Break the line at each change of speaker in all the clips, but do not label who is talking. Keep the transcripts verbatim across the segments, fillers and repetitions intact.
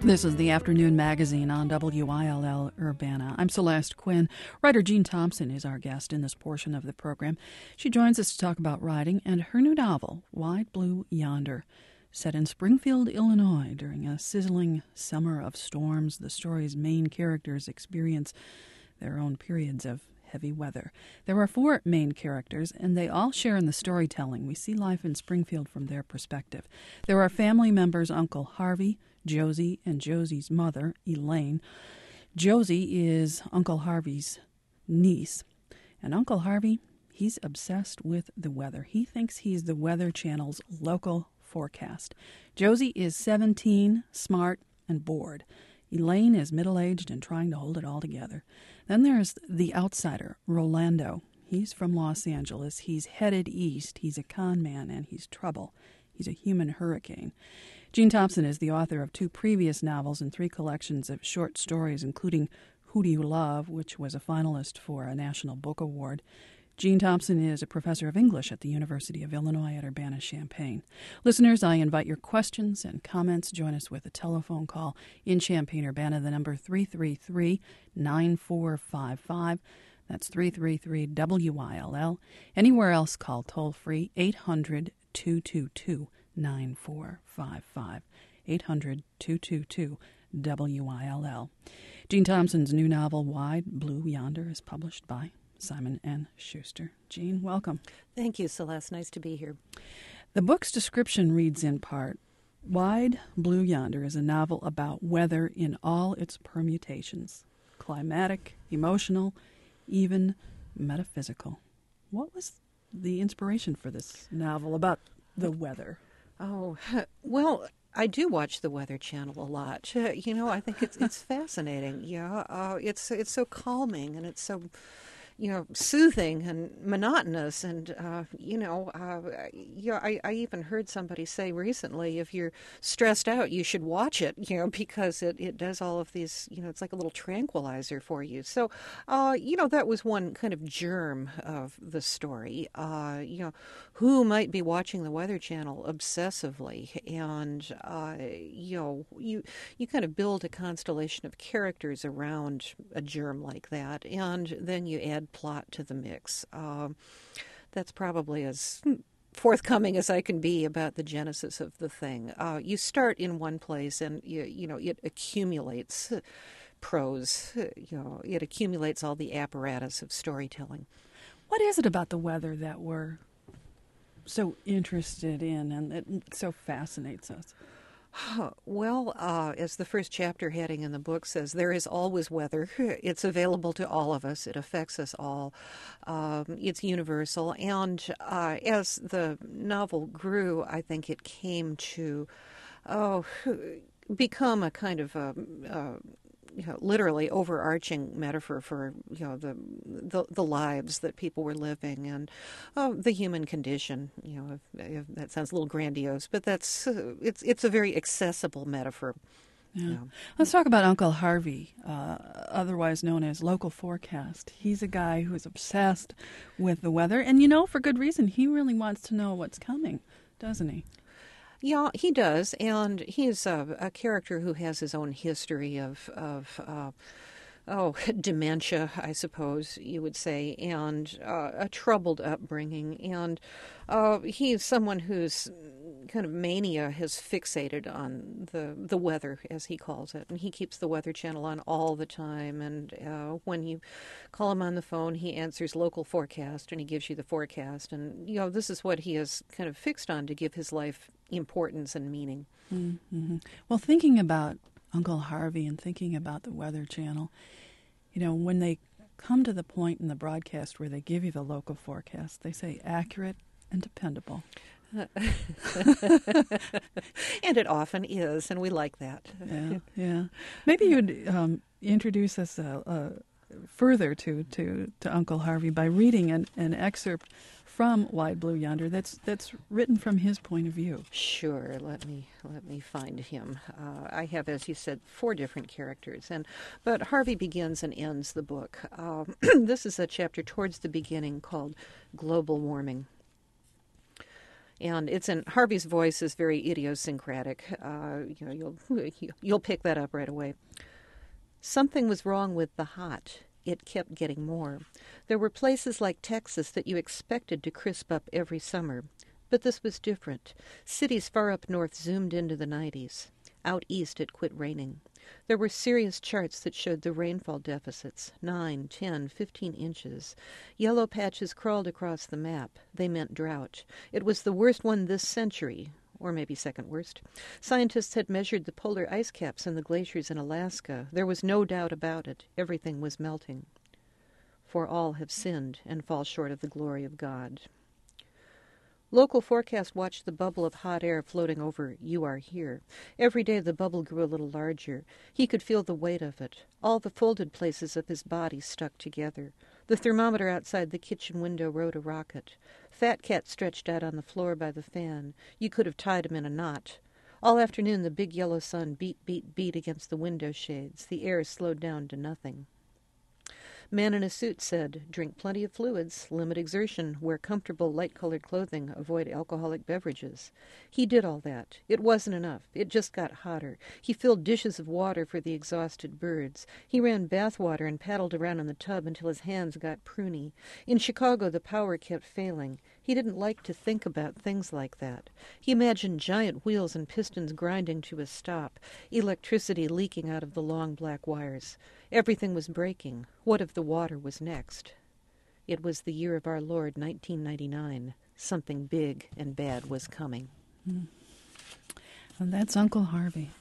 This is the Afternoon Magazine on W I L L Urbana. I'm Celeste Quinn. Writer Jean Thompson is our guest in this portion of the program. She joins us to talk about writing and her new novel, Wide Blue Yonder. Set in Springfield, Illinois, during a sizzling summer of storms, the story's main characters experience their own periods of heavy weather. There are four main characters, and they all share in the storytelling. We see life in Springfield from their perspective. There are family members Uncle Harvey, Josie, and Josie's mother, Elaine. Josie is Uncle Harvey's niece, and Uncle Harvey, he's obsessed with the weather. He thinks he's the Weather Channel's local forecast. Josie is seventeen, smart, and bored. Elaine is middle-aged and trying to hold it all together. Then there's the outsider, Rolando. He's from Los Angeles. He's headed east. He's a con man, and he's trouble. He's a human hurricane. Jean Thompson is the author of two previous novels and three collections of short stories, including Who Do You Love, which was a finalist for a National Book Award. Jean Thompson is a professor of English at the University of Illinois at Urbana-Champaign. Listeners, I invite your questions and comments. Join us with a telephone call in Champaign-Urbana, the number three three three, nine four five five. That's three three three W I L L. Anywhere else, call toll-free eight hundred, two two two, nine four five five. eight hundred, two two two, W I L L. Jean Thompson's new novel, Wide Blue Yonder, is published by Simon and Schuster. Jean, welcome.
Thank you, Celeste. Nice to be here.
The book's description reads in part, Wide Blue Yonder is a novel about weather in all its permutations, climatic, emotional, even metaphysical. What was the inspiration for this novel about the weather?
Oh, well, I do watch the Weather Channel a lot. You know, I think it's it's fascinating. Yeah, uh, it's it's so calming and it's so, you know, soothing and monotonous. And, uh, you know, uh, yeah, I, I even heard somebody say recently, if you're stressed out, you should watch it, you know, because it, it does all of these, you know, it's like a little tranquilizer for you. So, uh, you know, that was one kind of germ of the story. Uh, you know, who might be watching the Weather Channel obsessively? And, uh, you know, you, you kind of build a constellation of characters around a germ like that, and then you add plot to the mix. Um, that's probably as forthcoming as I can be about the genesis of the thing. Uh, you start in one place, and you, you know it accumulates prose. You know, it accumulates all the apparatus of storytelling.
What is it about the weather that we're so interested in and that so fascinates us?
Well, uh, as the first chapter heading in the book says, there is always weather. It's available to all of us. It affects us all. Um, it's universal. And uh, as the novel grew, I think it came to oh, become a kind of a, uh, you know, literally overarching metaphor for, you know, the the, the lives that people were living and uh, the human condition. You know, if, if that sounds a little grandiose, but that's uh, it's it's a very accessible metaphor.
Yeah.
You know.
Let's talk about Uncle Harvey, uh, otherwise known as Local Forecast. He's a guy who is obsessed with the weather, and you know, for good reason. He really wants to know what's coming, doesn't he?
Yeah, he does, and he's a, a character who has his own history of, of uh, oh, dementia, I suppose you would say, and uh, a troubled upbringing. And uh, he's someone whose kind of mania has fixated on the the weather, as he calls it, and he keeps the Weather Channel on all the time. And uh, when you call him on the phone, he answers Local Forecast, and he gives you the forecast. And you know, this is what he is kind of fixed on to give his life importance and meaning.
Mm-hmm. Well, thinking about Uncle Harvey and thinking about the Weather Channel, you know, when they come to the point in the broadcast where they give you the local forecast, they say accurate and dependable.
And it often is, and we like that.
Yeah, yeah. Maybe you'd um, introduce us uh, uh, further to, to, to Uncle Harvey by reading an, an excerpt from Wide Blue Yonder that's that's written from his point of view.
Sure. Let me let me find him. Uh, I have, as you said, four different characters, and but Harvey begins and ends the book. Um, this is a chapter towards the beginning called Global Warming. And it's in Harvey's voice is very idiosyncratic. Uh, you know, you'll you'll pick that up right away. Something was wrong with the hot. It kept getting more. There were places like Texas that you expected to crisp up every summer. But this was different. Cities far up north zoomed into the nineties. Out east it quit raining. There were serious charts that showed the rainfall deficits, nine, ten, fifteen inches. Yellow patches crawled across the map. They meant drought. It was the worst one this century, or maybe second worst. Scientists had measured the polar ice caps and the glaciers in Alaska. There was no doubt about it. Everything was melting. For all have sinned and fall short of the glory of God. Local forecast watched the bubble of hot air floating over You Are Here. Every day the bubble grew a little larger. He could feel the weight of it. All the folded places of his body stuck together. The thermometer outside the kitchen window rode a rocket. Fat Cat stretched out on the floor by the fan. You could have tied him in a knot. All afternoon the big yellow sun beat, beat, beat against the window shades. The air slowed down to nothing. Man in a suit said, drink plenty of fluids, limit exertion, wear comfortable, light-colored clothing, avoid alcoholic beverages. He did all that. It wasn't enough. It just got hotter. He filled dishes of water for the exhausted birds. He ran bath water and paddled around in the tub until his hands got pruny. In Chicago, the power kept failing. He didn't like to think about things like that. He imagined giant wheels and pistons grinding to a stop, electricity leaking out of the long black wires. Everything was breaking. What if the water was next? It was the year of our Lord, nineteen ninety-nine. Something big and bad was coming.
Mm. And that's Uncle Harvey.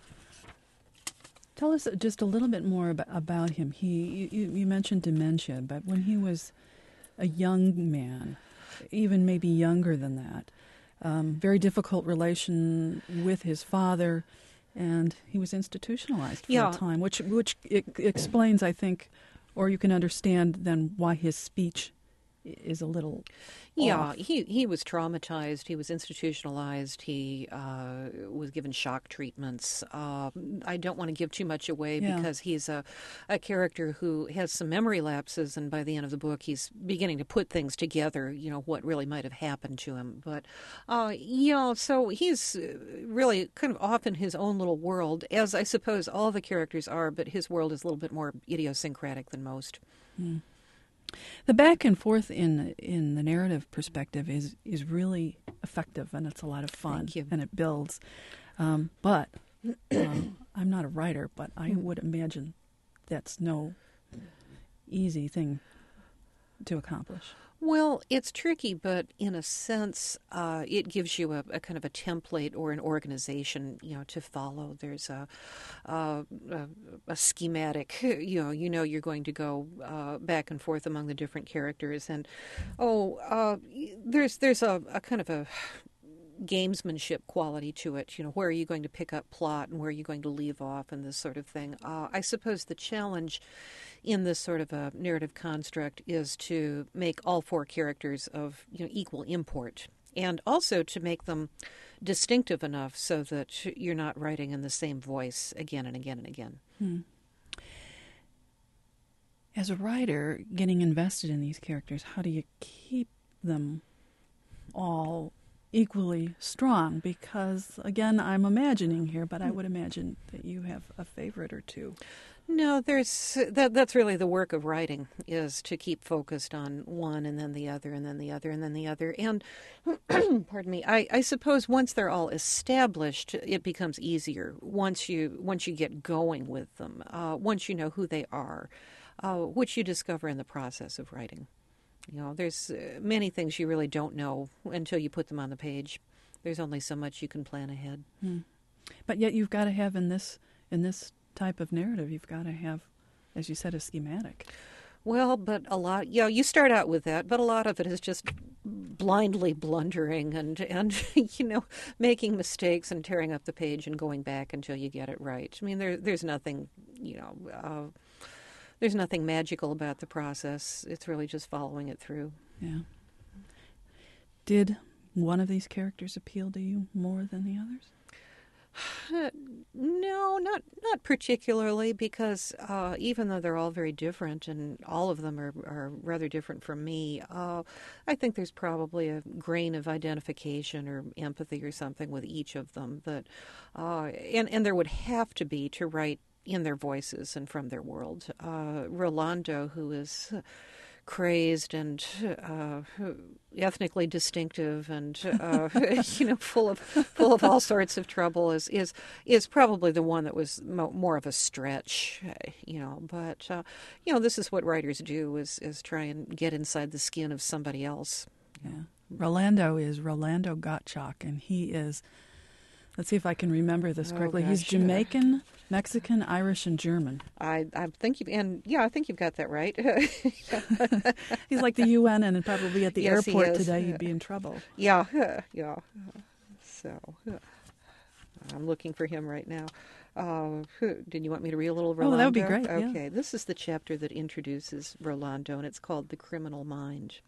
Tell us just a little bit more about, about him. He, you, you mentioned dementia, but when he was a young man, even maybe younger than that, um, very difficult relation with his father, and he was institutionalized for
yeah.
a time, which which it explains, I think, or you can understand then why his speech is a little
Yeah,
off.
he he was traumatized. He was institutionalized. He uh, was given shock treatments. Uh, I don't want to give too much away
Yeah.
because he's a, a character who has some memory lapses, and by the end of the book, he's beginning to put things together, you know, what really might have happened to him. But, uh, you know, so he's really kind of off in his own little world, as I suppose all the characters are, but his world is a little bit more idiosyncratic than most.
Mm. The back and forth in in the narrative perspective is is really effective, and it's a lot of fun.
Thank you.
And it builds. Um, but um, I'm not a writer, but I would imagine that's no easy thing to accomplish.
Well, it's tricky, but in a sense, uh, it gives you a, a kind of a template or an organization, you know, to follow. There's a, a, a schematic, you know, you know you're going to go uh, back and forth among the different characters, and oh, uh, there's there's a, a kind of a gamesmanship quality to it. You know, where are you going to pick up plot and where are you going to leave off and this sort of thing. Uh, I suppose the challenge in this sort of a narrative construct is to make all four characters of, you know, equal import, and also to make them distinctive enough so that you're not writing in the same voice again and again and again.
Hmm. As a writer, getting invested in these characters, how do you keep them all equally strong? Because, again, I'm imagining here, but I would imagine that you have a favorite or two.
No, there's that. That's really the work of writing, is to keep focused on one and then the other and then the other and then the other. And, pardon me, I, I suppose once they're all established, it becomes easier. Once you once you get going with them, uh, once you know who they are, uh, which you discover in the process of writing. You know, there's uh, many things you really don't know until you put them on the page. There's only so much you can plan ahead.
Hmm. But yet you've got to have in this in this type of narrative, you've got to have, as you said, a schematic.
Well, but a lot, yeah, you start out with that, but a lot of it is just blindly blundering and, and you know, making mistakes and tearing up the page and going back until you get it right. I mean, there, there's nothing, you know, uh, there's nothing magical about the process. It's really just following it through.
Yeah. Did one of these characters appeal to you more than the others?
Uh, no, not not particularly, because uh, even though they're all very different, and all of them are, are rather different from me, uh, I think there's probably a grain of identification or empathy or something with each of them that, uh, and and there would have to be to write in their voices and from their world. Uh, Rolando, who is crazed and uh, ethnically distinctive and uh, you know full of full of all sorts of trouble, is is is probably the one that was mo- more of a stretch, you know. But uh, you know, this is what writers do: is is try and get inside the skin of somebody else.
Yeah, Rolando is Rolando Gottschalk, and he is. Let's see if I can remember this correctly.
Oh,
He's
gosh.
Jamaican, Mexican, Irish, and German.
I I think you and yeah, I think you've got that right.
He's like the U N, and probably at the
Yes, he
airport
is.
today he'd be in trouble.
Yeah, yeah. So I'm looking for him right now. Uh, did you want me to read a little Rolando?
Oh, that would be great, yeah.
Okay, this is the chapter that introduces Rolando, and it's called The Criminal Mind.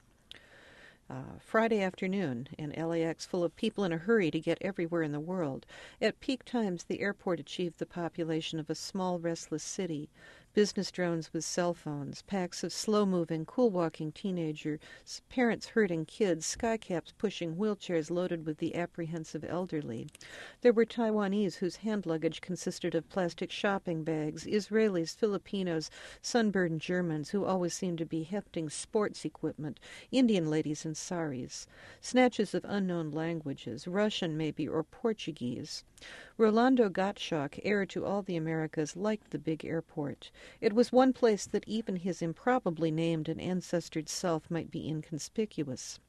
Uh, Friday afternoon, in L A X, full of people in a hurry to get everywhere in the world. At peak times, the airport achieved the population of a small, restless city. Business drones with cell phones, packs of slow-moving, cool-walking teenagers, parents herding kids, skycaps pushing wheelchairs loaded with the apprehensive elderly. There were Taiwanese whose hand luggage consisted of plastic shopping bags, Israelis, Filipinos, sunburned Germans who always seemed to be hefting sports equipment, Indian ladies in saris, snatches of unknown languages, Russian maybe, or Portuguese. Rolando Gottschalk, heir to all the Americas, liked the big airport. It was one place that even his improbably named and ancestored self might be inconspicuous.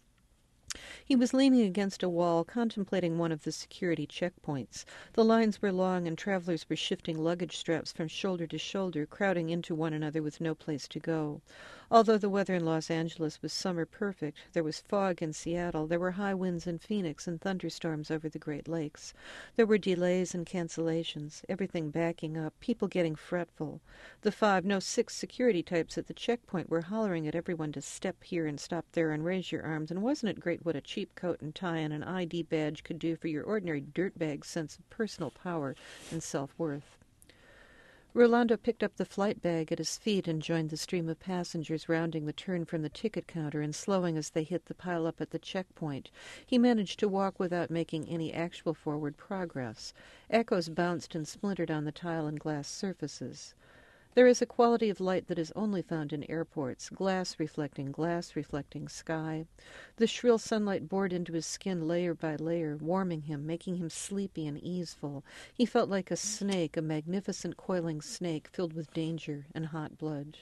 He was leaning against a wall, contemplating one of the security checkpoints. The lines were long, and travelers were shifting luggage straps from shoulder to shoulder, crowding into one another with no place to go. Although the weather in Los Angeles was summer perfect, there was fog in Seattle, there were high winds in Phoenix and thunderstorms over the Great Lakes. There were delays and cancellations, everything backing up, people getting fretful. The five, no, six security types at the checkpoint were hollering at everyone to step here and stop there and raise your arms, and wasn't it great what a cheap coat and tie and an I D badge could do for your ordinary dirtbag sense of personal power and self-worth? Rolando picked up the flight bag at his feet and joined the stream of passengers rounding the turn from the ticket counter and slowing as they hit the pile-up at the checkpoint. He managed to walk without making any actual forward progress. Echoes bounced and splintered on the tile and glass surfaces. There is a quality of light that is only found in airports, glass reflecting glass reflecting sky. The shrill sunlight bored into his skin layer by layer, warming him, making him sleepy and easeful. He felt like a snake, a magnificent coiling snake filled with danger and hot blood.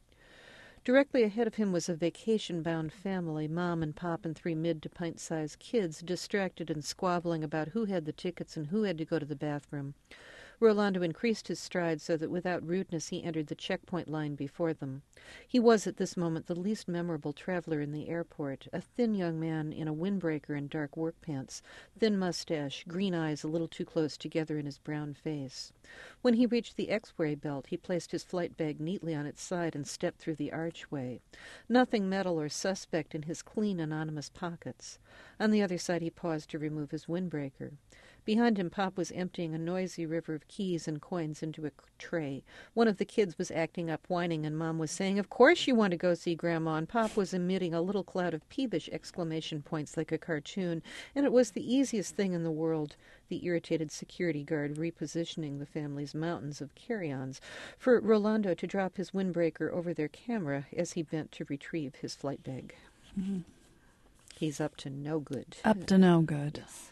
Directly ahead of him was a vacation-bound family, Mom and Pop and three mid- to pint-sized kids, distracted and squabbling about who had the tickets and who had to go to the bathroom. Rolando increased his stride so that without rudeness he entered the checkpoint line before them. He was at this moment the least memorable traveler in the airport, a thin young man in a windbreaker and dark work pants, thin mustache, green eyes a little too close together in his brown face. When he reached the X-ray belt, he placed his flight bag neatly on its side and stepped through the archway. Nothing metal or suspect in his clean, anonymous pockets. On the other side he paused to remove his windbreaker. Behind him, Pop was emptying a noisy river of keys and coins into a tray. One of the kids was acting up, whining, and Mom was saying, "Of course you want to go see Grandma," and Pop was emitting a little cloud of peevish exclamation points like a cartoon, and it was the easiest thing in the world, the irritated security guard repositioning the family's mountains of carry-ons, for Rolando to drop his windbreaker over their camera as he bent to retrieve his flight bag.
Mm-hmm.
He's up to no good.
Up to no good.
Yes.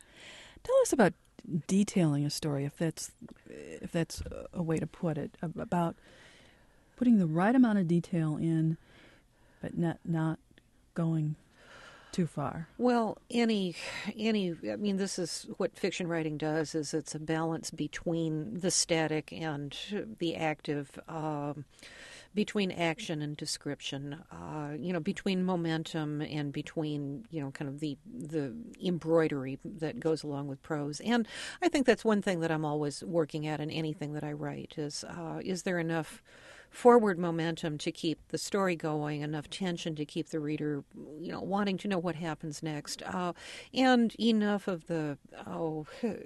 Tell us about detailing a story, if that's if that's a way to put it, about putting the right amount of detail in, but not not going too far.
Well, any any I mean, this is what fiction writing does: is it's a balance between the static and the active. Um, between action and description, uh, you know, between momentum and between, you know, kind of the the embroidery that goes along with prose. And I think that's one thing that I'm always working at in anything that I write is, uh, is there enough forward momentum to keep the story going, enough tension to keep the reader, you know, wanting to know what happens next, uh, and enough of the, oh,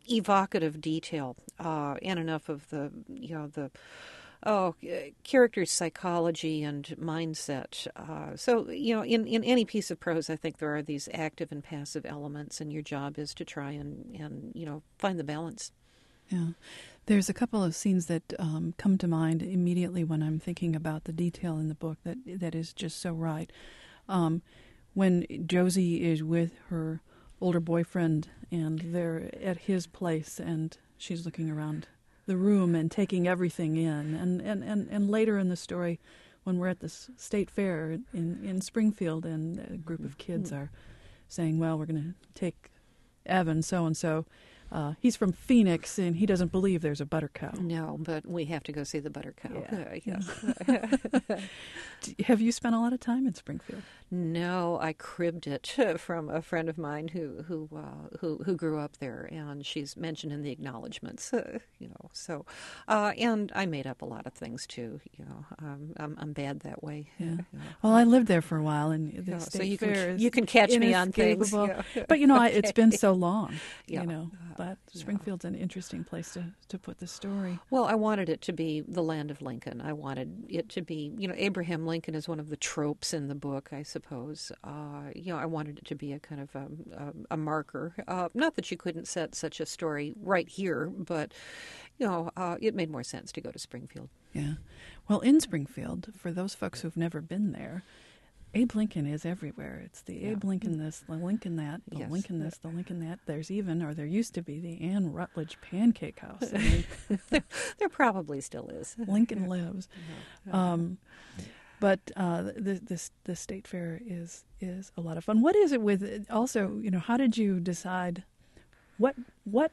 evocative detail uh, and enough of the, you know, the oh, uh, character's psychology and mindset. Uh, so, you know, in, in any piece of prose, I think there are these active and passive elements, and your job is to try and, and you know, find the balance.
Yeah. There's a couple of scenes that um, come to mind immediately when I'm thinking about the detail in the book that that is just so right. Um, when Josie is with her older boyfriend and they're at his place and she's looking around the room and taking everything in. And, and, and, and later in the story, when we're at the state fair in, in Springfield and a group of kids are saying, well, we're going to take Evan so-and-so. Uh, he's from Phoenix, and he doesn't believe there's a butter cow.
No, but we have to go see the butter cow.
Yeah. Uh, yes. Have you spent a lot of time in Springfield?
No, I cribbed it from a friend of mine who who uh, who who grew up there, and she's mentioned in the acknowledgments. Uh, you know, so uh, and I made up a lot of things too. You know, um, I'm I'm bad that way.
Yeah.
You know.
Well, I lived there for a while, and the
Yeah,
state
so you
fair
can
is
you can catch me on things.
inescapable.
Yeah.
But you know, I, it's been
Okay.
so long.
Yeah.
You know, but Springfield's an interesting place to to put the story.
Well, I wanted it to be the land of Lincoln. I wanted it to be, you know, Abraham Lincoln is one of the tropes in the book, I suppose. Uh, you know, I wanted it to be a kind of um, a, a marker. Uh, not that you couldn't set such a story right here, but, you know, uh, it made more sense to go to Springfield.
Yeah. Well, in Springfield, for those folks who've never been there, Abe Lincoln is everywhere. It's the
Yeah.
Abe Lincoln this, the Lincoln that, the
Yes.
Lincoln this, the Lincoln that. There's even, or there used to be, the Anne Rutledge Pancake House. I mean,
there, there probably still is.
Lincoln lives. Um, but uh, the, the the state fair is is a lot of fun. What is it with? Also, you know, how did you decide? What what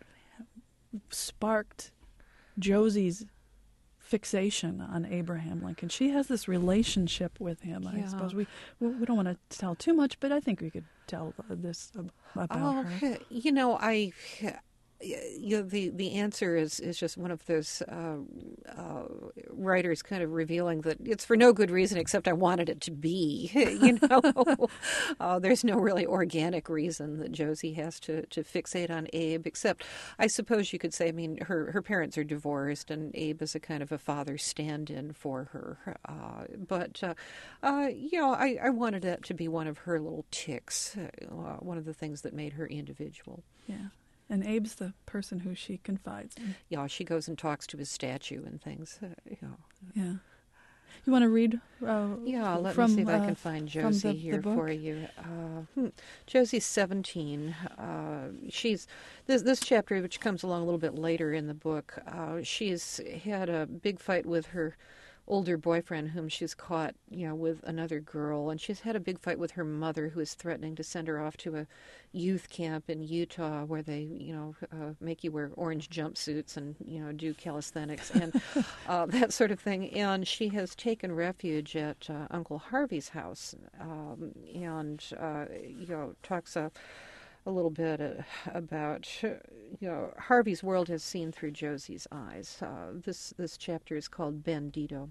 sparked Josie's fixation on Abraham Lincoln? She has this relationship with him. I
Yeah.
suppose we we don't want to tell too much, but I think we could tell this about
Oh,
her.
you know, I, you know, the the answer is is just one of those uh, uh, writers kind of revealing that it's for no good reason except I wanted it to be. You know, uh, there's no really organic reason that Josie has to, to fixate on Abe, except I suppose you could say, I mean, her her parents are divorced, and Abe is a kind of a father stand-in for her. Uh, but uh, uh, you know, I, I wanted that to be one of her little ticks, uh, one of the things that made her individual.
Yeah. And Abe's the person who she confides in.
Yeah, she goes and talks to his statue and things. Uh, you know.
Yeah. You want to read? Uh,
Yeah, let
from,
me see if I
uh,
can find
from
Josie
the- the
here
book?
for you. Uh, hmm. Josie's seventeen. Uh, she's this this chapter, which comes along a little bit later in the book. Uh, she's had a big fight with her older boyfriend, whom she's caught, you know, with another girl, and she's had a big fight with her mother, who is threatening to send her off to a youth camp in Utah, where they, you know, uh, make you wear orange jumpsuits and, you know, do calisthenics and uh, that sort of thing. And she has taken refuge at uh, Uncle Harvey's house, um, and uh, you know, talks a. a little bit uh, about, you know, Harvey's world has seen through Josie's eyes. Uh, this this chapter is called Bandito.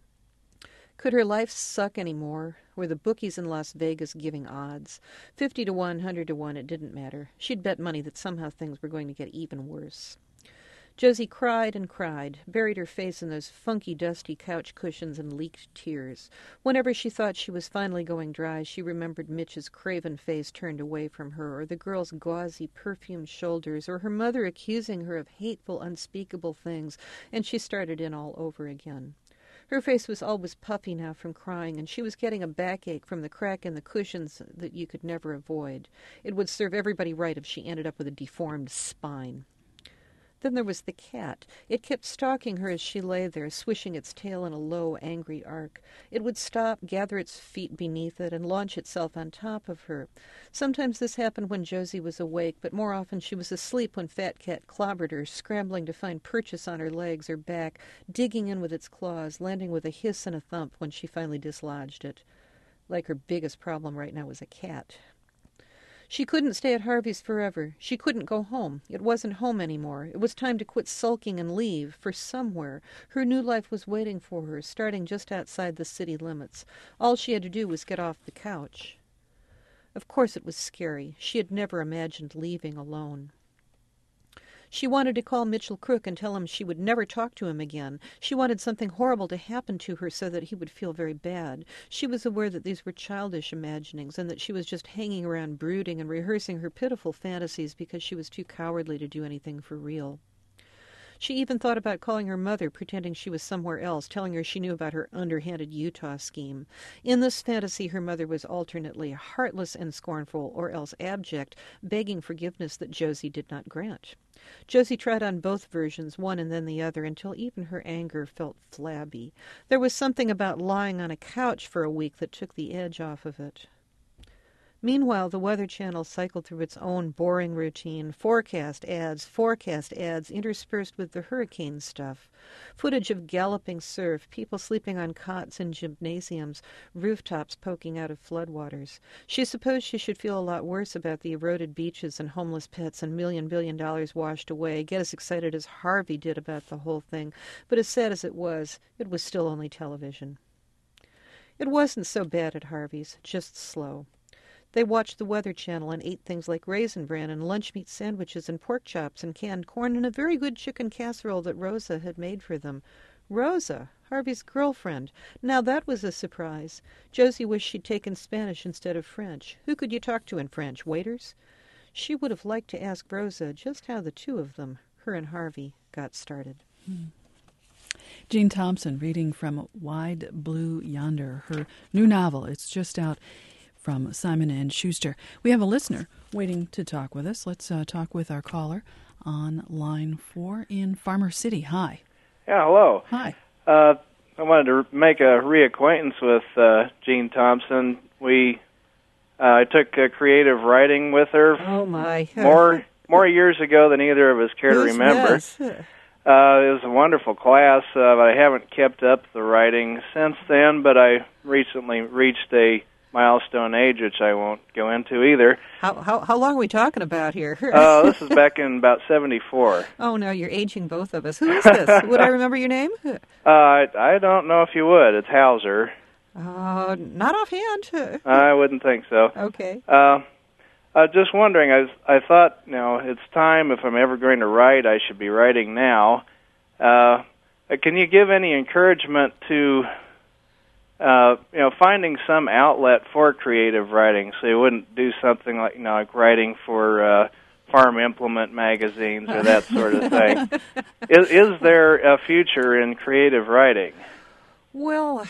Could her life suck anymore? Were the bookies in Las Vegas giving odds? Fifty to one, hundred to one, it didn't matter. She'd bet money that somehow things were going to get even worse. Josie cried and cried, buried her face in those funky, dusty couch cushions and leaked tears. Whenever she thought she was finally going dry, she remembered Mitch's craven face turned away from her, or the girl's gauzy, perfumed shoulders, or her mother accusing her of hateful, unspeakable things, and she started in all over again. Her face was always puffy now from crying, and she was getting a backache from the crack in the cushions that you could never avoid. It would serve everybody right if she ended up with a deformed spine. Then there was the cat. It kept stalking her as she lay there, swishing its tail in a low, angry arc. It would stop, gather its feet beneath it, and launch itself on top of her. Sometimes this happened when Josie was awake, but more often she was asleep when Fat Cat clobbered her, scrambling to find purchase on her legs or back, digging in with its claws, landing with a hiss and a thump when she finally dislodged it. Like her biggest problem right now was a cat. She couldn't stay at Harvey's forever. She couldn't go home. It wasn't home anymore. It was time to quit sulking and leave, for somewhere. Her new life was waiting for her, starting just outside the city limits. All she had to do was get off the couch. Of course it was scary. She had never imagined leaving alone. She wanted to call Mitchell Crook and tell him she would never talk to him again. She wanted something horrible to happen to her so that he would feel very bad. She was aware that these were childish imaginings and that she was just hanging around brooding and rehearsing her pitiful fantasies because she was too cowardly to do anything for real. She even thought about calling her mother, pretending she was somewhere else, telling her she knew about her underhanded Utah scheme. In this fantasy, her mother was alternately heartless and scornful, or else abject, begging forgiveness that Josie did not grant. Josie tried on both versions, one and then the other, until even her anger felt flabby. There was something about lying on a couch for a week that took the edge off of it. Meanwhile, the Weather Channel cycled through its own boring routine, forecast ads, forecast ads, interspersed with the hurricane stuff. Footage of galloping surf, people sleeping on cots in gymnasiums, rooftops poking out of floodwaters. She supposed she should feel a lot worse about the eroded beaches and homeless pets and million billion dollars washed away, get as excited as Harvey did about the whole thing. But as sad as it was, it was still only television. It wasn't so bad at Harvey's, just slow. They watched the Weather Channel and ate things like raisin bran and lunch meat sandwiches and pork chops and canned corn and a very good chicken casserole that Rosa had made for them. Rosa, Harvey's girlfriend. Now that was a surprise. Josie wished she'd taken Spanish instead of French. Who could you talk to in French? Waiters? She would have liked to ask Rosa just how the two of them, her and Harvey, got started.
Hmm. Jean Thompson reading from Wide Blue Yonder, her new novel. It's just out from Simon and Schuster. We have a listener waiting to talk with us. Let's uh, talk with our caller on line four in Farmer City. Hi.
Yeah, hello.
Hi.
Uh, I wanted to make a reacquaintance with uh, Jean Thompson. We, uh, I took uh, creative writing with her.
Oh my!
more more years ago than either of us care to remember.
Yes.
Uh, it was a wonderful class, uh, but I haven't kept up the writing since then. But I recently reached a milestone age, which I won't go into either.
How how how long are we talking about here?
uh, this is back in about seventy-four.
Oh no, you're aging both of us. Who is this? Would I remember your name?
Uh, I, I don't know if you would. It's Hauser.
Uh, not offhand.
I wouldn't think so.
Okay.
Uh, uh, just wondering, I, was, I thought, you know, it's time, if I'm ever going to write, I should be writing now. Uh, can you give any encouragement to Uh, you know, finding some outlet for creative writing, so you wouldn't do something like, you know, like writing for uh, farm implement magazines or that sort of thing. is, is there a future in creative writing?
Well,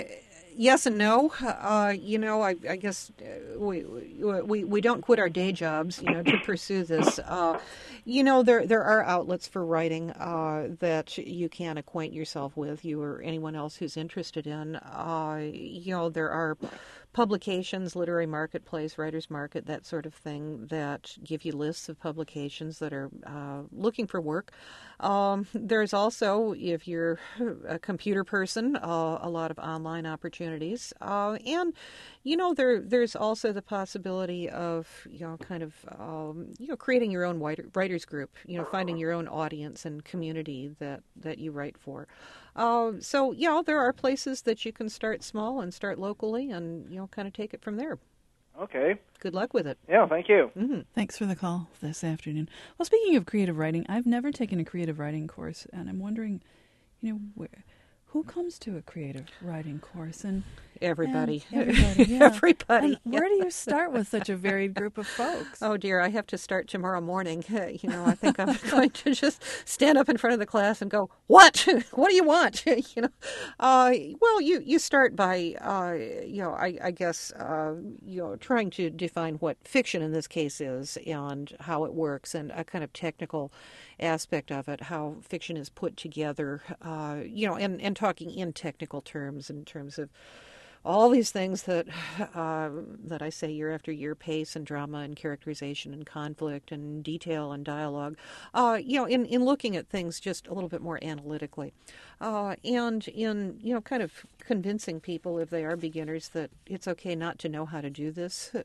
yes and no. Uh, you know, I, I guess we, we we don't quit our day jobs, you know, to pursue this. Uh, you know, there there are outlets for writing uh, that you can acquaint yourself with, you or anyone else who's interested in. Uh, you know, there are publications, Literary Marketplace, Writers Market, that sort of thing, that give you lists of publications that are uh, looking for work. Um, there's also, if you're a computer person, uh, a lot of online opportunities. Uh, and, you know, there there's also the possibility of, you know, kind of, um, you know, creating your own writer, writers group, you know, finding your own audience and community that, that you write for. Uh, so, you know, there are places that you can start small and start locally and, you know, kind of take it from there.
Okay.
Good luck with it.
Yeah, thank you.
Mm-hmm.
Thanks for the call this afternoon. Well, speaking of creative writing, I've never taken a creative writing course, and I'm wondering, you know, where, who comes to a creative writing course? And
Everybody.
And everybody, yeah.
Everybody.
And where do you start with such a varied group of folks?
Oh, dear, I have to start tomorrow morning. You know, I think I'm going to just stand up in front of the class and go, what? What do you want? You know, uh, well, you, you start by, uh, you know, I, I guess, uh, you know, trying to define what fiction in this case is and how it works and a kind of technical aspect of it, how fiction is put together, uh, you know, and, and talking in technical terms, in terms of all these things that uh, that I say year after year: pace and drama and characterization and conflict and detail and dialogue. Uh, you know, in, in looking at things just a little bit more analytically, uh, and in, you know, kind of convincing people, if they are beginners, that it's okay not to know how to do this.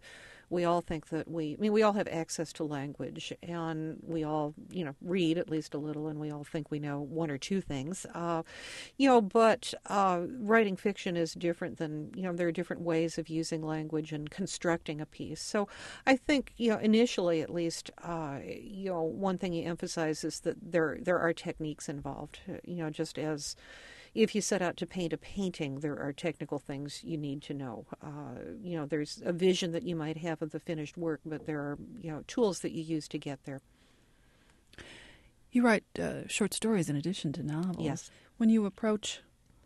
we all think that we, I mean, we all have access to language, and we all, you know, read at least a little, and we all think we know one or two things. Uh, you know, but uh, writing fiction is different than, you know, there are different ways of using language and constructing a piece. So I think, you know, initially at least, uh, you know, one thing you emphasize is that there there are techniques involved, you know, just as if you set out to paint a painting, there are technical things you need to know. Uh, you know, there's a vision that you might have of the finished work, but there are, you know, tools that you use to get there.
You write uh, short stories in addition to novels.
Yes.
When you approach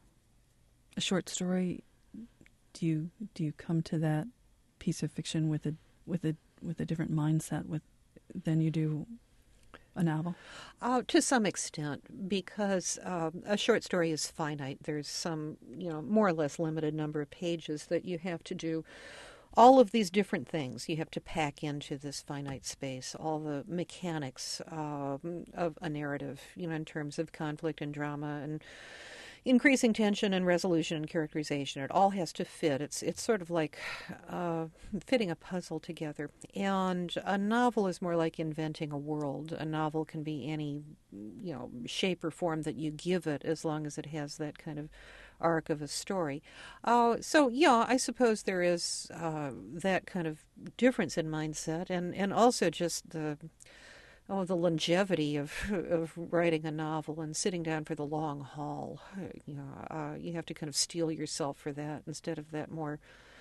a short story, do you do you come to that piece of fiction with a with a with a different mindset with than you do a novel?
Uh, to some extent, because uh, a short story is finite. There's some, you know, more or less limited number of pages that you have to do all of these different things. You have to pack into this finite space, all the mechanics uh, of a narrative, you know, in terms of conflict and drama and increasing tension and resolution and characterization. It all has to fit. It's it's sort of like uh, fitting a puzzle together. And a novel is more like inventing a world. A novel can be any, you know, shape or form that you give it, as long as it has that kind of arc of a story. Uh, so, yeah, I suppose there is uh, that kind of difference in mindset, and, and also just the Oh, the longevity of of writing a novel and sitting down for the long haul. You know, uh, you have to kind of steel yourself for that instead of that more,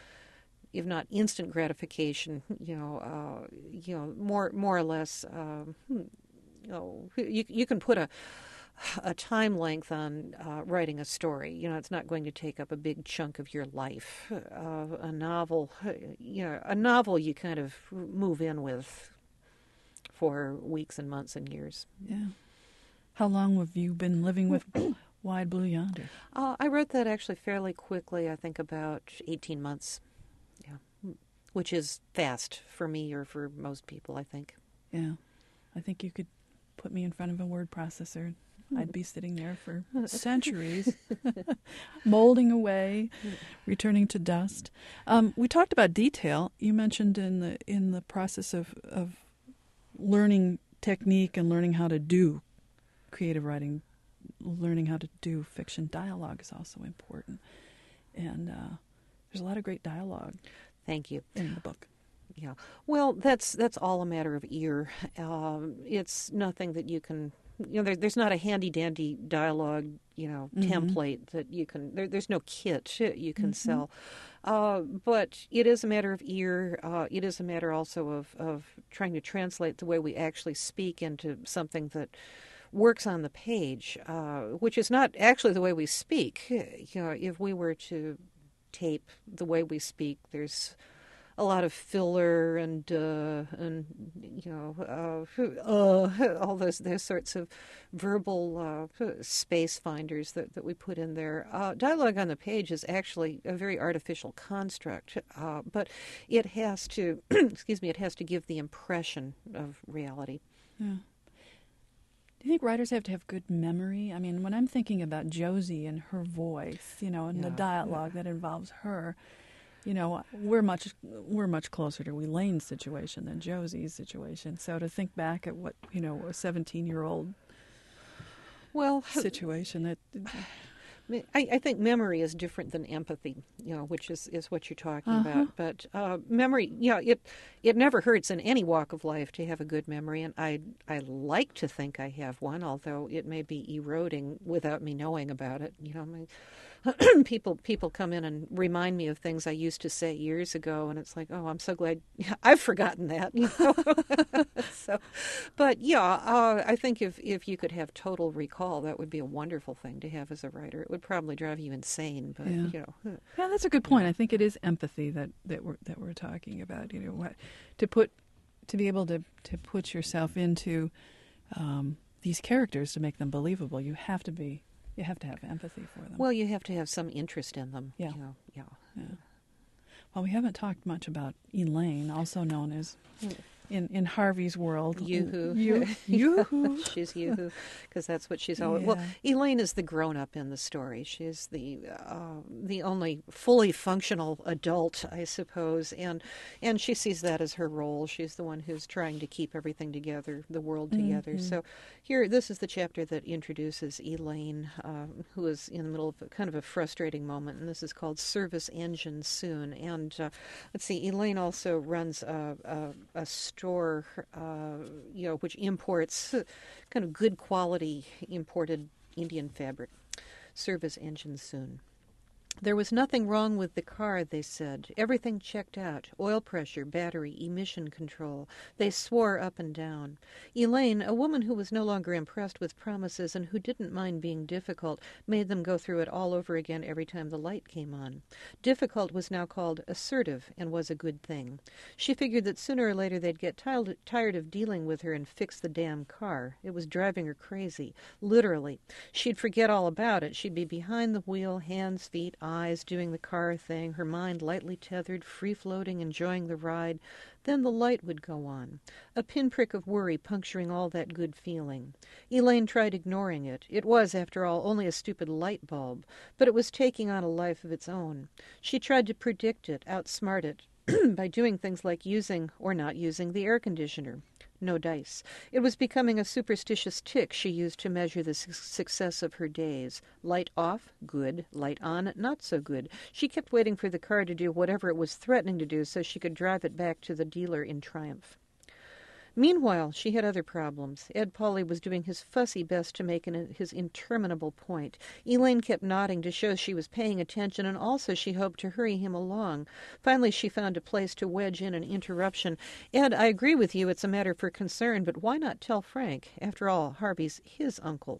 if not instant gratification. You know, uh, you know, more more or less. Um, you know, you you can put a a time length on uh, writing a story. You know, it's not going to take up a big chunk of your life. Uh, a novel, you know, a novel you kind of move in with for weeks and months and years.
Yeah. How long have you been living with Wide Blue Yonder?
Uh, I wrote that actually fairly quickly, I think about eighteen months. Yeah. Which is fast for me or for most people, I think.
Yeah. I think you could put me in front of a word processor. I'd be sitting there for centuries, molding away, returning to dust. Um, we talked about detail. You mentioned in the in the process of, of learning technique and learning how to do creative writing, learning how to do fiction, dialogue is also important. And uh, there's a lot of great dialogue.
Thank you.
In the book.
Yeah. Well, that's that's all a matter of ear. Um, it's nothing that you can, you know, there, there's not a handy-dandy dialogue, you know, mm-hmm. template that you can, there, there's no kit you can mm-hmm. sell. Uh, but it is a matter of ear. Uh, it is a matter also of, of trying to translate the way we actually speak into something that works on the page, uh, which is not actually the way we speak. You know, if we were to tape the way we speak, there's a lot of filler and uh, and you know uh, uh, all those those sorts of verbal uh, space finders that, that we put in there. Uh, dialogue on the page is actually a very artificial construct, uh, but it has to excuse me, it has to give the impression of reality.
Yeah. Do you think writers have to have good memory? I mean, when I'm thinking about Josie and her voice, you know, and yeah, the dialogue yeah. that involves her. You know, we're much we're much closer to Elaine's situation than Josie's situation. So to think back at what, you know, a seventeen-year-old
well
situation that
I, I think memory is different than empathy, you know, which is, is what you're talking
uh-huh.
about. But uh, memory, yeah, it it never hurts in any walk of life to have a good memory, and I I like to think I have one, although it may be eroding without me knowing about it. You know, my, people people come in and remind me of things I used to say years ago, and it's like, oh, I'm so glad I've forgotten that. You know? so, but yeah, uh, I think if if you could have total recall, that would be a wonderful thing to have as a writer. It would probably drive you insane, but
yeah.
you know.
Yeah, that's a good point. I think it is empathy that, that we're that we're talking about. You know, what to put to be able to to put yourself into um, these characters to make them believable. You have to be. You have to have empathy for them.
Well, you have to have some interest in them.
Yeah.
You know, yeah.
yeah. Well, we haven't talked much about Elaine, also known as in, in Harvey's world.
Yoo-hoo.
You, yoo-hoo.
She's yoo-hoo, because that's what she's always...
Yeah.
Well, Elaine is the grown-up in the story. She's the uh, the only fully functional adult, I suppose, and and she sees that as her role. She's the one who's trying to keep everything together, the world together.
Mm-hmm.
So here, this is the chapter that introduces Elaine, uh, who is in the middle of a, kind of a frustrating moment, and this is called Service Engine Soon. And uh, let's see, Elaine also runs a, a, a store, uh, you know, which imports kind of good quality imported Indian fabric. Service Engine Soon. There was nothing wrong with the car, they said. Everything checked out. Oil pressure, battery, emission control. They swore up and down. Elaine, a woman who was no longer impressed with promises and who didn't mind being difficult, made them go through it all over again every time the light came on. Difficult was now called assertive and was a good thing. She figured that sooner or later they'd get tired, tired of dealing with her and fix the damn car. It was driving her crazy. Literally. She'd forget all about it. She'd be behind the wheel, hands, feet, eyes, doing the car thing, her mind lightly tethered, free-floating, enjoying the ride. Then the light would go on, a pinprick of worry puncturing all that good feeling. Elaine tried ignoring it. It was, after all, only a stupid light bulb, but it was taking on a life of its own. She tried to predict it, outsmart it, by doing things like using or not using the air conditioner. No dice. It was becoming a superstitious tick she used to measure the su- success of her days. Light off, good. Light on, not so good. She kept waiting for the car to do whatever it was threatening to do so she could drive it back to the dealer in triumph. Meanwhile, she had other problems. Ed Pauley was doing his fussy best to make an, his interminable point. Elaine kept nodding to show she was paying attention, and also she hoped to hurry him along. Finally, she found a place to wedge in an interruption. Ed, I agree with you, it's a matter for concern, but why not tell Frank? After all, Harvey's his uncle.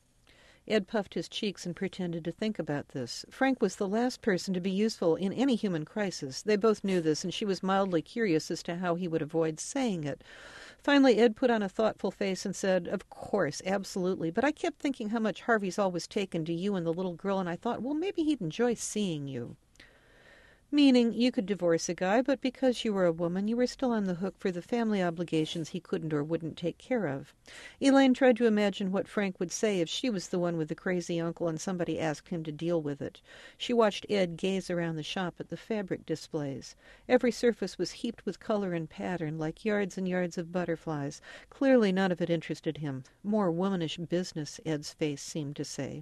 Ed puffed his cheeks and pretended to think about this. Frank was the last person to be useful in any human crisis. They both knew this, and she was mildly curious as to how he would avoid saying it. Finally, Ed put on a thoughtful face and said, "Of course, absolutely, but I kept thinking how much Harvey's always taken to you and the little girl, and I thought, well, maybe he'd enjoy seeing you." Meaning, you could divorce a guy, but because you were a woman, you were still on the hook for the family obligations he couldn't or wouldn't take care of. Elaine tried to imagine what Frank would say if she was the one with the crazy uncle and somebody asked him to deal with it. She watched Ed gaze around the shop at the fabric displays. Every surface was heaped with color and pattern, like yards and yards of butterflies. Clearly none of it interested him. More womanish business, Ed's face seemed to say.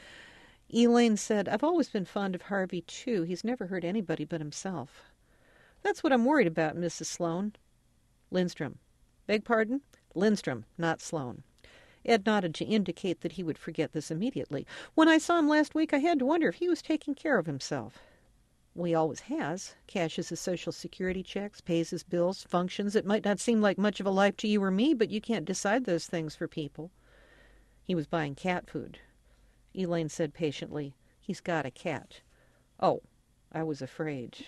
Elaine said, "I've always been fond of Harvey, too. He's never hurt anybody but himself." "That's what I'm worried about, Missus Sloane." "Lindstrom." "Beg pardon?" "Lindstrom, not Sloane." Ed nodded to indicate that he would forget this immediately. "When I saw him last week, I had to wonder if he was taking care of himself." "Well, he always has. Cashes his Social Security checks, pays his bills, functions. It might not seem like much of a life to you or me, but you can't decide those things for people." "He was buying cat food." Elaine said patiently, "He's got a cat." "Oh, I was afraid."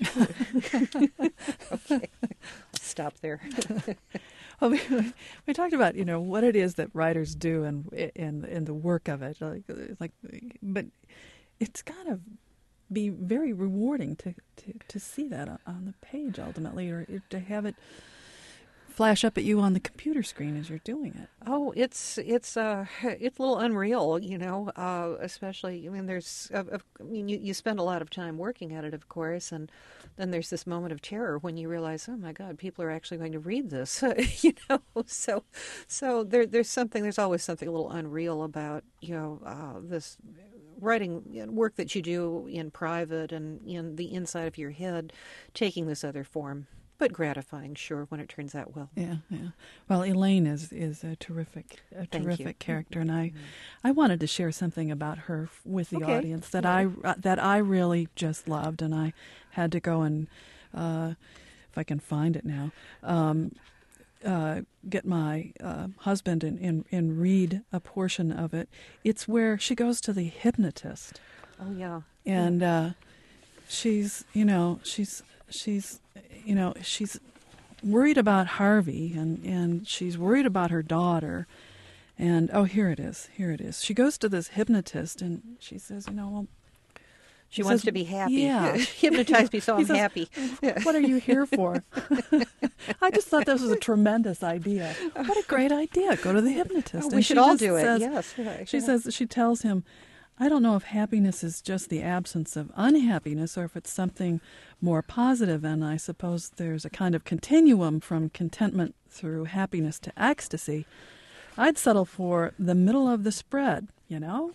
Okay, I'll stop there.
Well, we, we talked about, you know, what it is that writers do and in in the work of it, like, like, but it's got to be very rewarding to, to, to see that on the page ultimately, or to have it flash up at you on the computer screen as you're doing it.
Oh, it's it's uh it's a little unreal, you know. Uh, especially, I mean, there's, uh, I mean, you, you spend a lot of time working at it, of course, and then there's this moment of terror when you realize, oh my God, people are actually going to read this, you know. So, so there there's something, there's always something a little unreal about, you know, uh, this writing work that you do in private and in the inside of your head, taking this other form. But gratifying, sure, when it turns out well.
Yeah, yeah. Well, Elaine is is a terrific, a
Thank
terrific
you.
character, and I,
Mm-hmm.
I wanted to share something about her f- with the
Okay.
audience that I uh, that I really just loved, and I had to go and, uh, if I can find it now, um, uh, get my uh, husband and, and and read a portion of it. It's where she goes to the hypnotist.
Oh, yeah.
And uh, she's, you know, she's she's, you know, she's worried about Harvey, and, and she's worried about her daughter. And, oh, here it is. Here it is. She goes to this hypnotist, and she says, you know, well,
She
He
wants
says,
to be happy.
yeah.
Hypnotize me so
He
I'm
says,
happy.
What are you here for? I just thought this was a tremendous idea. What a great idea. Go to the hypnotist.
Oh, we
And
should
she
all
just
do it.
says-
Yes. right,
She
yeah.
says, she tells him, I don't know if happiness is just the absence of unhappiness or if it's something more positive, and I suppose there's a kind of continuum from contentment through happiness to ecstasy. I'd settle for the middle of the spread, you know?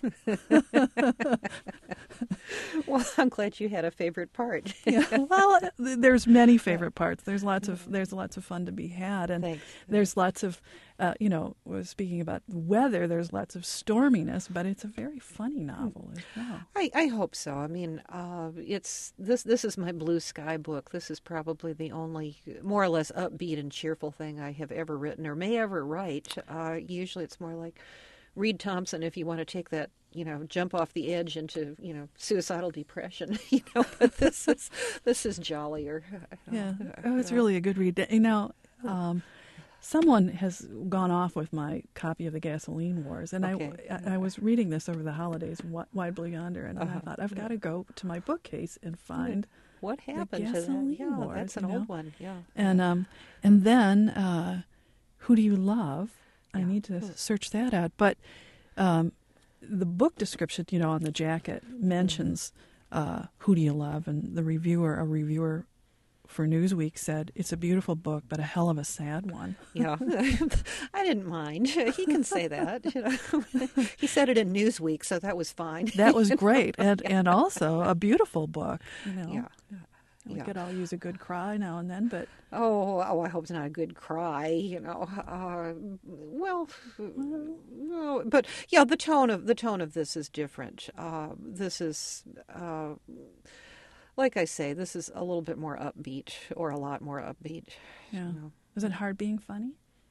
Well, I'm glad you had a favorite part.
Yeah. Well, th- there's many favorite parts. There's lots of there's lots of fun to be had, and
Thanks.
there's lots of, uh, you know, was speaking about the weather. There's lots of storminess, but it's a very funny novel as well.
I, I hope so. I mean, uh, it's this. This is my blue sky book. This is probably the only more or less upbeat and cheerful thing I have ever written or may ever write. Uh, usually, it's more like Reed Thompson. If you want to take that, you know, jump off the edge into, you know, suicidal depression, you know. But this is this is jollier.
Yeah, oh, it's really a good read. You know, um, someone has gone off with my copy of the Gasoline Wars, and
Okay.
I, I, I was reading this over the holidays, Wi- Wide Blue Yonder, and
Uh-huh.
I thought I've got to go to my bookcase and find.
What happened to that?
Gasoline
Yeah,
Wars,
that's
you
an
know?
old one. Yeah.
And um, and then, uh, Who Do You Love? I
Yeah.
need to search that out. But um, the book description, you know, on the jacket mentions uh, Who Do You Love? And the reviewer, a reviewer for Newsweek, said it's a beautiful book, but a hell of a sad one.
Yeah, I didn't mind. He can say that. You know, he said it in Newsweek, so that was fine.
That was great, and and also a beautiful book. You know,
Yeah.
we
Yeah.
could all use a good cry now and then, but
Oh, oh, I hope it's not a good cry. You know, uh, well, well, but yeah, the tone of the tone of this is different. Uh, this is. Uh, Like I say, this is a little bit more upbeat, or a lot more upbeat.
yeah,
you know.
is it hard being funny?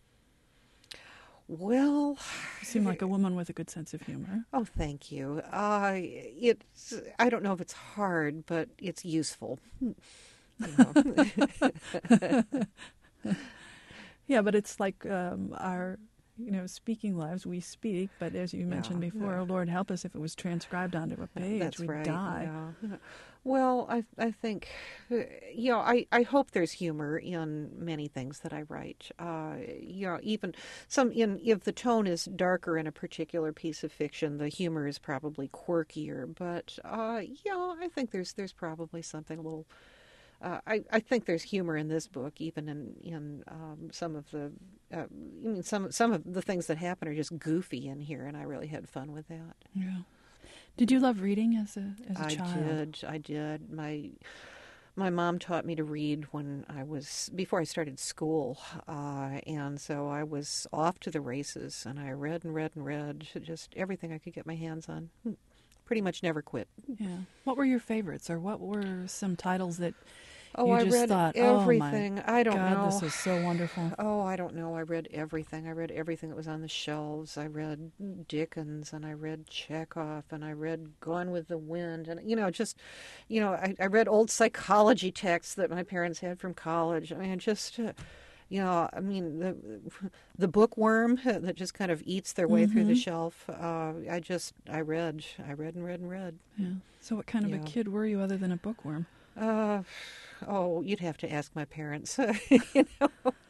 Well,
You seem like a woman with a good sense of humor.
oh, thank you. Uh, it's I don't know if it's hard, but it's useful. You know.
Yeah, but it's like um, our, you know, speaking lives. We speak, but as you mentioned
Yeah,
before,
yeah.
Lord help us if it was transcribed onto a page,
That's
we'd
right.
die.
Yeah. Well, I I think, uh, you know, I, I hope there's humor in many things that I write. Uh, you know, even some in if the tone is darker in a particular piece of fiction, the humor is probably quirkier. But uh, you know, I think there's there's probably something a little. Uh, I, I think there's humor in this book, even in in um, some of the. Uh, I mean, some some of the things that happen are just goofy in here, and I really had fun with that.
Yeah. Did you love reading as a as a
I
child?
did. I did. My my mom taught me to read when I was before I started school, uh, and so I was off to the races, and I read and read and read just everything I could get my hands on. Pretty much never quit.
Yeah. What were your favorites, or what were some titles that
Oh,
you
I
just
read
thought,
everything.
Oh my
I don't
God,
know.
this is so wonderful.
Oh, I don't know. I read everything. I read everything that was on the shelves. I read Dickens, and I read Chekhov, and I read Gone with the Wind, and you know, just, you know, I, I read old psychology texts that my parents had from college. I mean, just, uh, you know, I mean, the the bookworm that just kind of eats their way through the shelf. Uh, I just, I read, I read and read and read.
Yeah. So, what kind of
Yeah.
a kid were you other than a bookworm?
Uh, oh, you'd have to ask my parents. You know,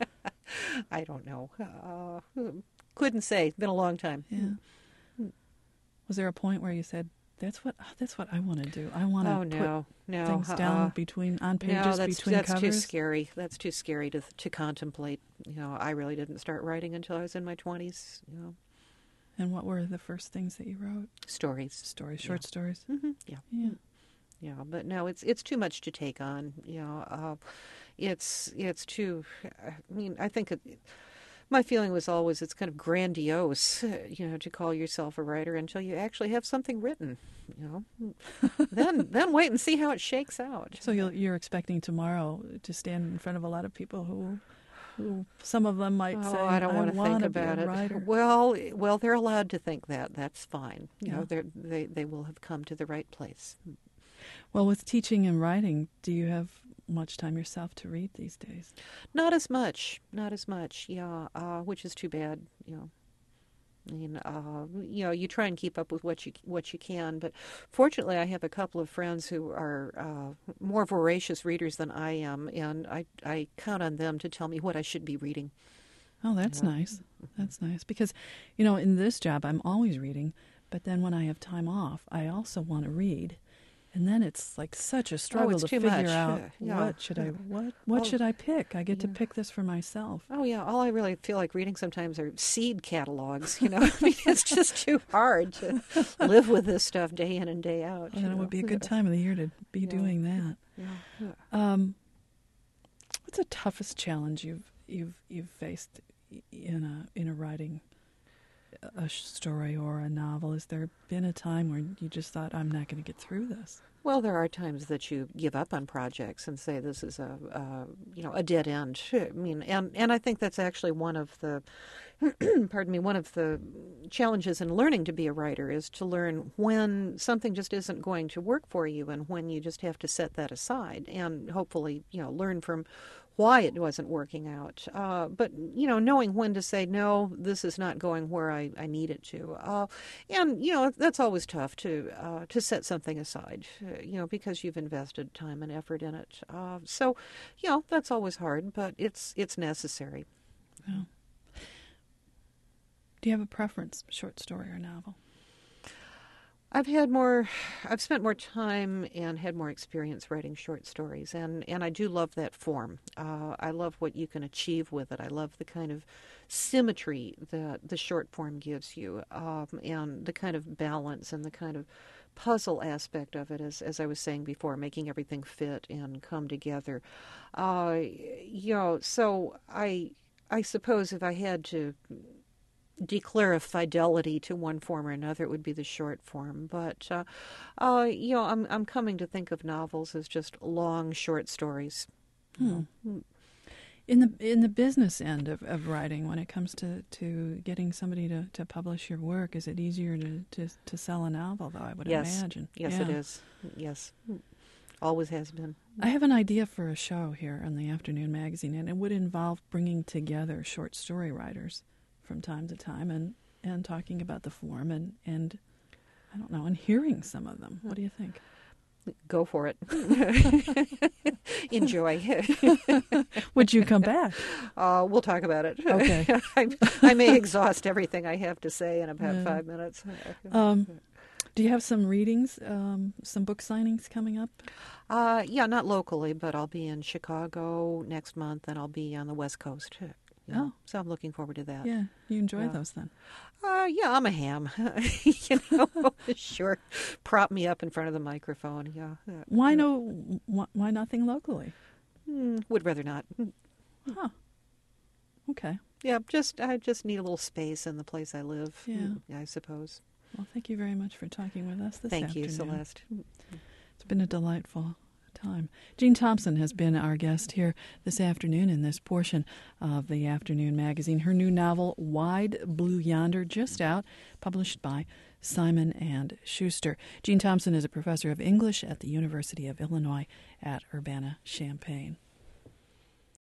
I don't know. Uh, couldn't say. It's been a long time.
Yeah. Was there a point where you said, "That's what that's what I want to do. I want to
Oh
put
no, no.
things
uh-uh.
down between on pages
No, that's
between
that's
covers"?
too scary. That's too scary to to contemplate. You know, I really didn't start writing until I was in my twenties. You know,
And what were the first things that you wrote?
stories.
Stories, short stories.
hmm Yeah.
Yeah.
Yeah, but no, it's it's too much to take on. You know, uh, it's it's too. I mean, I think it, my feeling was always it's kind of grandiose, you know, to call yourself a writer until you actually have something written. You know, then then wait and see how it shakes out.
So you'll, you're expecting tomorrow to stand in front of a lot of people who, who some of them might
Oh,
say,
I don't want to think
wanna
about
be a
it.
writer."
Well, well, they're allowed to think that. That's fine. You
Yeah.
know, they they they will have come to the right place.
Well, with teaching and writing, do you have much time yourself to read these days?
Not as much. Not as much. Yeah, uh, which is too bad. You know. I mean, uh, you know, you try and keep up with what you what you can. But fortunately, I have a couple of friends who are uh, more voracious readers than I am, and I I count on them to tell me what I should be reading.
Oh, that's
Yeah.
nice. That's nice because, you know, in this job, I'm always reading, but then when I have time off, I also want to read. And then it's like such a struggle
it's
to
too
figure
much.
out
Yeah, yeah.
what should I what what
Oh,
should I pick? I get to
yeah.
pick this for myself.
Oh yeah, all I really feel like reading sometimes are seed catalogs. You know, I mean, it's just too hard to live with this stuff day in and day out.
And
you
it
know?
would be a good time of the year to be
Yeah.
doing that.
Yeah, yeah.
Um, what's the toughest challenge you've you've you've faced in a in a writing a story or a novel? Has there been a time where you just thought, I'm not going to get through this?
Well, there are times that you give up on projects and say this is a, a you know a dead end. I mean, and and I think that's actually one of the pardon me one of the challenges in learning to be a writer is to learn when something just isn't going to work for you and when you just have to set that aside and hopefully you know learn from why it wasn't working out. Uh, but, you know, knowing when to say, no, this is not going where I, I need it to. Uh, and, you know, that's always tough to uh, to set something aside, uh, you know, because you've invested time and effort in it. Uh, so, you know, that's always hard, but it's it's necessary.
Yeah. Do you have a preference, short story or novel?
I've had more, I've spent more time and had more experience writing short stories, and, and I do love that form. Uh, I love what you can achieve with it. I love the kind of symmetry that the short form gives you, um, and the kind of balance and the kind of puzzle aspect of it, as as I was saying before, making everything fit and come together. Uh, you know, so I I suppose if I had to declare a fidelity to one form or another, it would be the short form. But uh, uh, you know, I'm I'm coming to think of novels as just long short stories.
Hmm. In the in the business end of, of writing, when it comes to, to getting somebody to, to publish your work, is it easier to, to, to sell a novel, though, I would
Yes.
imagine?
Yes,
Yeah.
it is. Yes, always has been.
I have an idea for a show here on the Afternoon Magazine, and it would involve bringing together short story writers from time to time and, and talking about the form and, and, I don't know, and hearing some of them. What do you think?
Go for it. Enjoy.
Would you come back?
Uh, we'll talk about it.
Okay.
I, I may exhaust everything I have to say in about
Yeah.
five minutes.
Um, do you have some readings, um, some book signings coming up?
Uh, yeah, not locally, but I'll be in Chicago next month, and I'll be on the West Coast. You know,
Oh.
So I'm looking forward to that.
Yeah, you enjoy
Yeah.
those then.
Uh, yeah, I'm a ham. you know, sure. Prop me up in front of the microphone. Yeah. Uh,
Why no? Why, why nothing locally?
mm, would rather not.
Huh. Okay.
Yeah, just I just need a little space in the place I live.
Yeah.
mm, I suppose.
Well, thank you very much for talking with us this
Thank
afternoon.
you, Celeste.
It's been a delightful time. Jean Thompson has been our guest here this afternoon in this portion of the Afternoon Magazine. Her new novel, Wide Blue Yonder, just out, published by Simon and Schuster. Jean Thompson is a professor of English at the University of Illinois at Urbana-Champaign.